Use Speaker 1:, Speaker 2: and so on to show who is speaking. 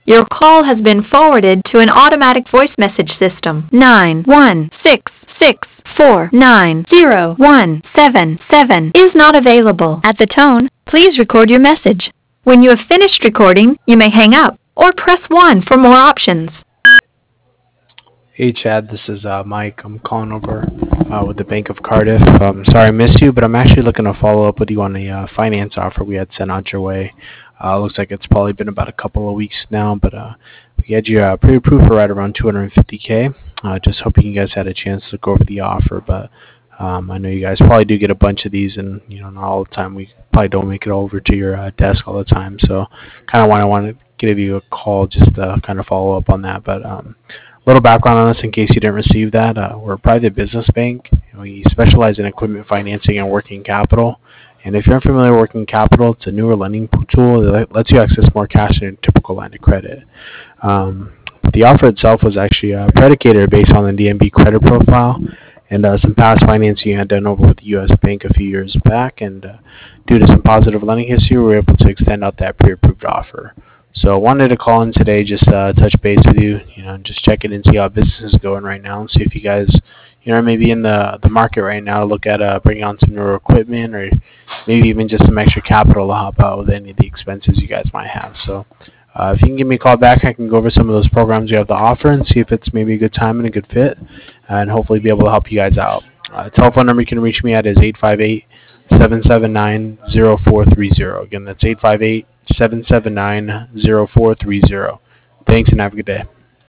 Speaker 1: Your call has been forwarded to an automatic voice message system. 91664901777 is not available. At the tone, please record your message. When you have finished recording, you may hang up or press 1 for more options.
Speaker 2: Hey Chad, this is Mike. I'm calling over with the Bank of Cardiff. Sorry I missed you, but I'm actually looking to follow up with you on a finance offer we had sent out your way. Looks like it's probably been about a couple of weeks now, but we had you pre-approved for right around $250K. Just hoping you guys had a chance to go over the offer, but I know you guys probably do get a bunch of these, and not all the time. We probably don't make it over to your desk all the time, so kind of want to give you a call just to kind of follow up on that, but. Little background on us in case you didn't receive that. We're a private business bank. We specialize in equipment financing and working capital. And if you're unfamiliar with working capital, it's a newer lending tool that lets you access more cash than a typical line of credit. The offer itself was actually predicated based on the DNB credit profile and some past financing you had done over with the U.S. Bank a few years back. And due to some positive lending history, we were able to extend out that pre-approved offer. So I wanted to call in today, just touch base with you, just check in and see how business is going right now, and see if you guys, maybe in the market right now, look at bringing on some newer equipment, or maybe even just some extra capital to help out with any of the expenses you guys might have. So if you can give me a call back, I can go over some of those programs you have to offer and see if it's maybe a good time and a good fit, and hopefully be able to help you guys out. Telephone number you can reach me at is 858-779-0430. Again, that's 858-779-0430. Thanks and have a good day.